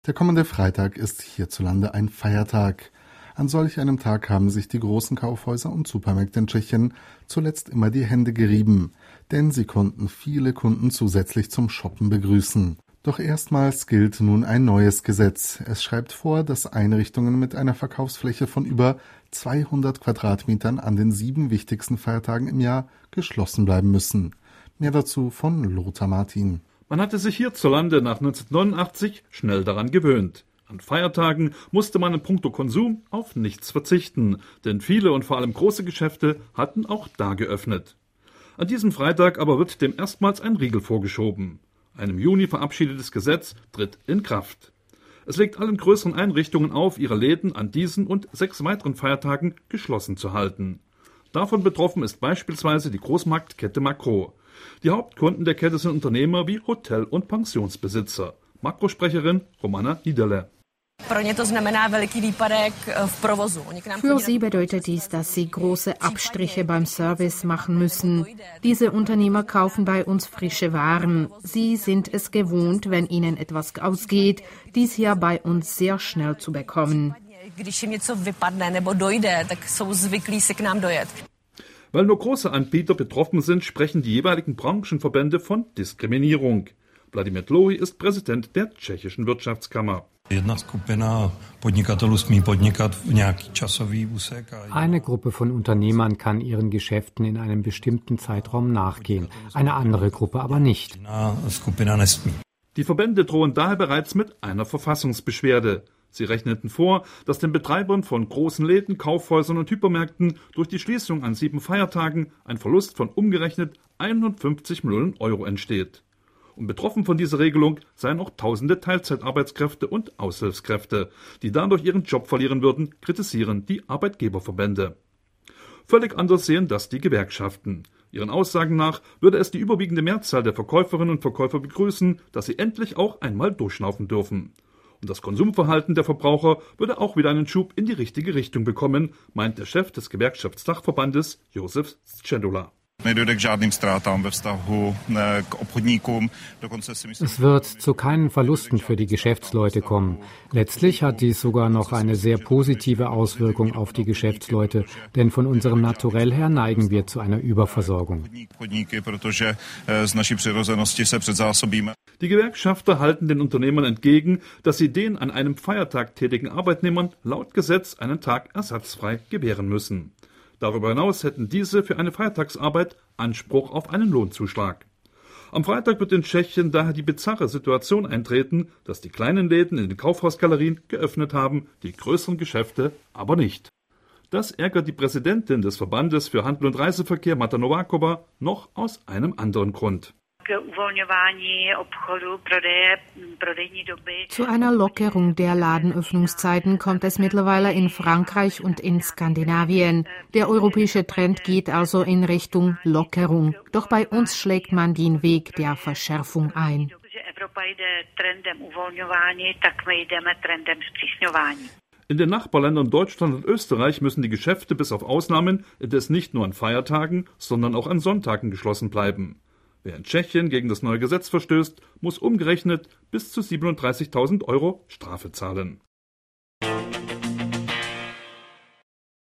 Der kommende Freitag ist hierzulande ein Feiertag. An solch einem Tag haben sich die großen Kaufhäuser und Supermärkte in Tschechien zuletzt immer die Hände gerieben, denn sie konnten viele Kunden zusätzlich zum Shoppen begrüßen. Doch erstmals gilt nun ein neues Gesetz. Es schreibt vor, dass Einrichtungen mit einer Verkaufsfläche von über 200 Quadratmetern an den 7 wichtigsten Feiertagen im Jahr geschlossen bleiben müssen. Mehr dazu von Lothar Martin. Man hatte sich hierzulande nach 1989 schnell daran gewöhnt. An Feiertagen musste man in puncto Konsum auf nichts verzichten, denn viele und vor allem große Geschäfte hatten auch da geöffnet. An diesem Freitag aber wird dem erstmals ein Riegel vorgeschoben. Ein im Juni verabschiedetes Gesetz tritt in Kraft. Es legt allen größeren Einrichtungen auf, ihre Läden an diesen und 6 weiteren Feiertagen geschlossen zu halten. Davon betroffen ist beispielsweise die Großmarktkette Makro. Die Hauptkunden der Kette sind Unternehmer wie Hotel- und Pensionsbesitzer. Makrosprecherin Romana Niederle. Für sie bedeutet dies, dass sie große Abstriche beim Service machen müssen. Diese Unternehmer kaufen bei uns frische Waren. Sie sind es gewohnt, wenn ihnen etwas ausgeht, dies hier bei uns sehr schnell zu bekommen. Weil nur große Anbieter betroffen sind, sprechen die jeweiligen Branchenverbände von Diskriminierung. Wladimir Dlouhý ist Präsident der tschechischen Wirtschaftskammer. Eine Gruppe von Unternehmern kann ihren Geschäften in einem bestimmten Zeitraum nachgehen, eine andere Gruppe aber nicht. Die Verbände drohen daher bereits mit einer Verfassungsbeschwerde. Sie rechneten vor, dass den Betreibern von großen Läden, Kaufhäusern und Hypermärkten durch die Schließung an 7 Feiertagen ein Verlust von umgerechnet 51 Millionen Euro entsteht. Und betroffen von dieser Regelung seien auch tausende Teilzeitarbeitskräfte und Aushilfskräfte, die dadurch ihren Job verlieren würden, kritisieren die Arbeitgeberverbände. Völlig anders sehen das die Gewerkschaften. Ihren Aussagen nach würde es die überwiegende Mehrzahl der Verkäuferinnen und Verkäufer begrüßen, dass sie endlich auch einmal durchschnaufen dürfen. Und das Konsumverhalten der Verbraucher würde auch wieder einen Schub in die richtige Richtung bekommen, meint der Chef des Gewerkschaftsdachverbandes Josef Středula. Es wird zu keinen Verlusten für die Geschäftsleute kommen. Letztlich hat dies sogar noch eine sehr positive Auswirkung auf die Geschäftsleute, denn von unserem Naturell her neigen wir zu einer Überversorgung. Die Gewerkschafter halten den Unternehmern entgegen, dass sie den an einem Feiertag tätigen Arbeitnehmern laut Gesetz einen Tag ersatzfrei gewähren müssen. Darüber hinaus hätten diese für eine Feiertagsarbeit Anspruch auf einen Lohnzuschlag. Am Freitag wird in Tschechien daher die bizarre Situation eintreten, dass die kleinen Läden in den Kaufhausgalerien geöffnet haben, die größeren Geschäfte aber nicht. Das ärgert die Präsidentin des Verbandes für Handel und Reiseverkehr, Marta Nováková, noch aus einem anderen Grund. Zu einer Lockerung der Ladenöffnungszeiten kommt es mittlerweile in Frankreich und in Skandinavien. Der europäische Trend geht also in Richtung Lockerung. Doch bei uns schlägt man den Weg der Verschärfung ein. In den Nachbarländern Deutschland und Österreich müssen die Geschäfte bis auf Ausnahmen indes nicht nur an Feiertagen, sondern auch an Sonntagen geschlossen bleiben. Wer in Tschechien gegen das neue Gesetz verstößt, muss umgerechnet bis zu 37.000 Euro Strafe zahlen.